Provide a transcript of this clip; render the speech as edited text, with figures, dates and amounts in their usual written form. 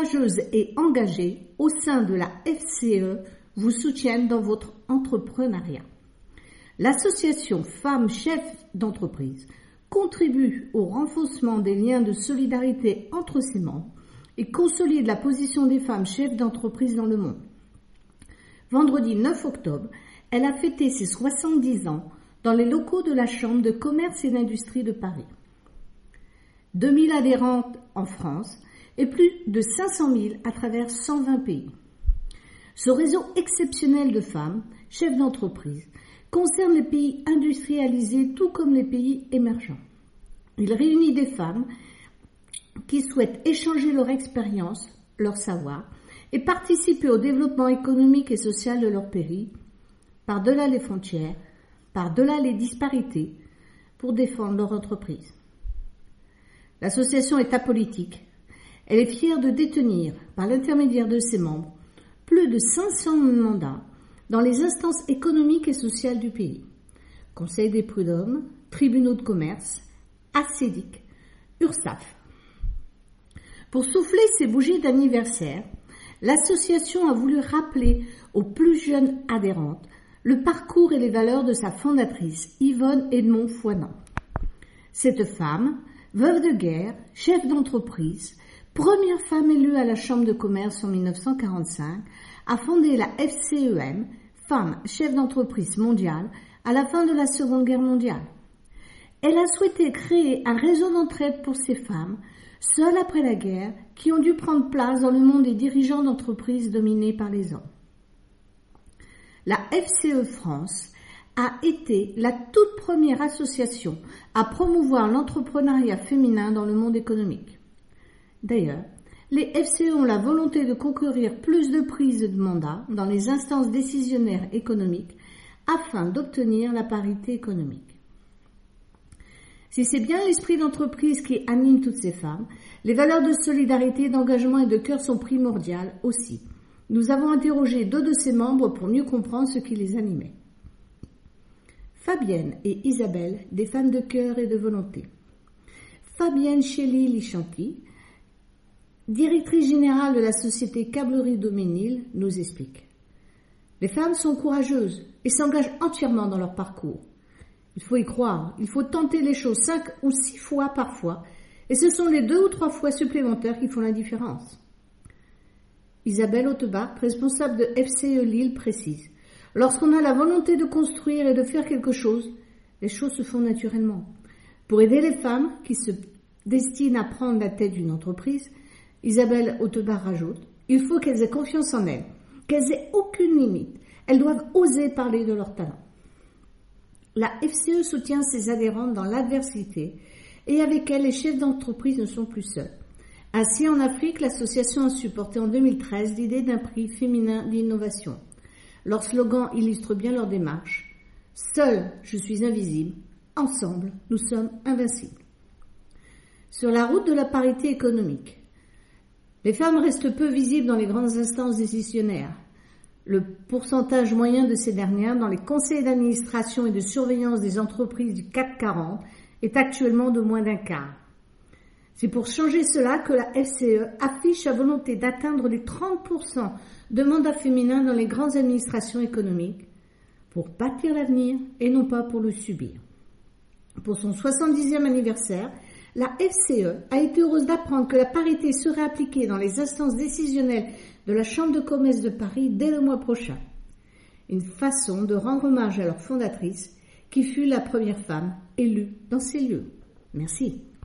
courageuses et engagées au sein de la FCE vous soutiennent dans votre entrepreneuriat. L'association Femmes Chefs d'entreprise contribue au renforcement des liens de solidarité entre ses membres et consolide la position des femmes chefs d'entreprise dans le monde. Vendredi 9 octobre, elle a fêté ses 70 ans dans les locaux de la Chambre de commerce et d'industrie de Paris. 2000 adhérentes en France et plus de 500 000 à travers 120 pays. Ce réseau exceptionnel de femmes, chefs d'entreprise, concerne les pays industrialisés tout comme les pays émergents. Il réunit des femmes qui souhaitent échanger leur expérience, leur savoir et participer au développement économique et social de leur pays, par-delà les frontières, par-delà les disparités, pour défendre leur entreprise. L'association est apolitique. Elle est fière de détenir, par l'intermédiaire de ses membres, plus de 500 mandats dans les instances économiques et sociales du pays. Conseil des prud'hommes, tribunaux de commerce, ACEDIC, URSSAF. Pour souffler ses bougies d'anniversaire, l'association a voulu rappeler aux plus jeunes adhérentes le parcours et les valeurs de sa fondatrice, Yvonne Edmond Foinant. Cette femme, veuve de guerre, chef d'entreprise, première femme élue à la Chambre de commerce en 1945, a fondé la FCEM, Femmes Chefs d'entreprise mondiale, à la fin de la Seconde Guerre mondiale. Elle a souhaité créer un réseau d'entraide pour ces femmes, seules après la guerre, qui ont dû prendre place dans le monde des dirigeants d'entreprises dominés par les hommes. La FCE France a été la toute première association à promouvoir l'entrepreneuriat féminin dans le monde économique. D'ailleurs, les FCE ont la volonté de concourir plus de prises de mandat dans les instances décisionnaires économiques afin d'obtenir la parité économique. Si c'est bien l'esprit d'entreprise qui anime toutes ces femmes, les valeurs de solidarité, d'engagement et de cœur sont primordiales aussi. Nous avons interrogé 2 de ses membres pour mieux comprendre ce qui les animait. Fabienne et Isabelle, des femmes de cœur et de volonté. Fabienne Chély-Lichanti, directrice générale de la société Câblerie Doménil, nous explique. Les femmes sont courageuses et s'engagent entièrement dans leur parcours. Il faut y croire, il faut tenter les choses 5 ou 6 fois parfois, et ce sont les 2 ou 3 fois supplémentaires qui font la différence. Isabelle Hautebach, responsable de FCE Lille, précise. Lorsqu'on a la volonté de construire et de faire quelque chose, les choses se font naturellement. Pour aider les femmes qui se destinent à prendre la tête d'une entreprise, Isabelle Hautebach rajoute, il faut qu'elles aient confiance en elles, qu'elles aient aucune limite. Elles doivent oser parler de leur talent. La FCE soutient ses adhérentes dans l'adversité et avec elle, les chefs d'entreprise ne sont plus seuls. Ainsi, en Afrique, l'association a supporté en 2013 l'idée d'un prix féminin d'innovation. Leur slogan illustre bien leur démarche. Seule, je suis invisible. Ensemble, nous sommes invincibles. Sur la route de la parité économique, les femmes restent peu visibles dans les grandes instances décisionnaires. Le pourcentage moyen de ces dernières dans les conseils d'administration et de surveillance des entreprises du CAC 40 est actuellement de moins d'un quart. C'est pour changer cela que la FCE affiche sa volonté d'atteindre les 30% de mandats féminins dans les grandes administrations économiques pour bâtir l'avenir et non pas pour le subir. Pour son 70e anniversaire, la FCE a été heureuse d'apprendre que la parité serait appliquée dans les instances décisionnelles de la Chambre de commerce de Paris dès le mois prochain. Une façon de rendre hommage à leur fondatrice qui fut la première femme élue dans ces lieux. Merci.